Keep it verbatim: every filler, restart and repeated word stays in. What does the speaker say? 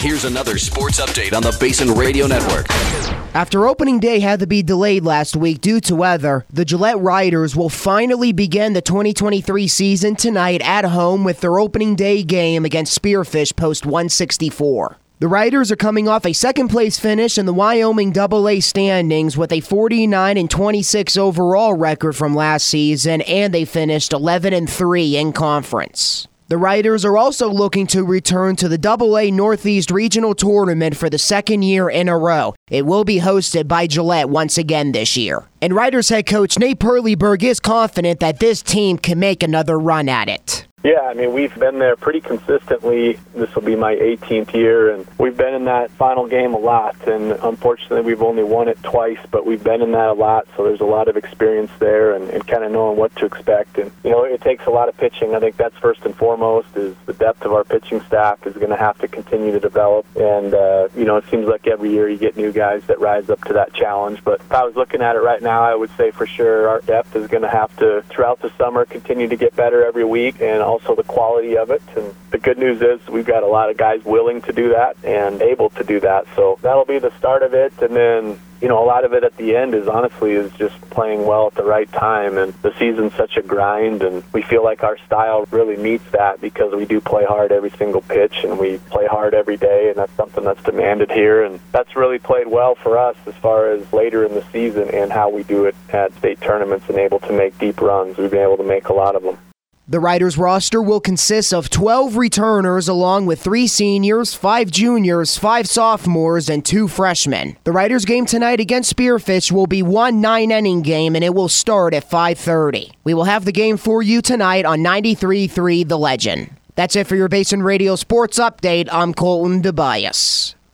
Here's another sports update on the Basin Radio Network. After opening day had to be delayed last week due to weather, the Gillette Riders will finally begin the twenty twenty-three season tonight at home with their opening day game against Spearfish Post one sixty-four. The Riders are coming off a second-place finish in the Wyoming double A standings with a forty-nine and twenty-six overall record from last season, and they finished eleven and three in conference. The Riders are also looking to return to the double A Northeast Regional Tournament for the second year in a row. It will be hosted by Gillette once again this year. And Riders head coach Nate Perleyberg is confident that this team can make another run at it. Yeah, I mean, we've been there pretty consistently. This will be my eighteenth year, and we've been in that final game a lot. And unfortunately, we've only won it twice, but we've been in that a lot, so there's a lot of experience there and, and kind of knowing what to expect. And, you know, it takes a lot of pitching. I think that's first and foremost is the depth of our pitching staff is going to have to continue to develop. And, uh, you know, it seems like every year you get new guys that rise up to that challenge. But if I was looking at it right now, I would say for sure our depth is going to have to, throughout the summer, continue to get better every week, and also the quality of it. And the good news is we've got a lot of guys willing to do that and able to do that. So that'll be the start of it. And then, you know, a lot of it at the end is honestly is just playing well at the right time. And the season's such a grind, and we feel like our style really meets that because we do play hard every single pitch and we play hard every day, and that's something that's demanded here. And that's really played well for us as far as later in the season and how we do it at state tournaments and able to make deep runs. We've been able to make a lot of them. The Riders roster will consist of twelve returners along with three seniors, five juniors, five sophomores, and two freshmen. The Riders game tonight against Spearfish will be one nine-inning game, and it will start at five thirty. We will have the game for you tonight on ninety-three point three The Legend. That's it for your Basin Radio Sports Update. I'm Colton DeBias.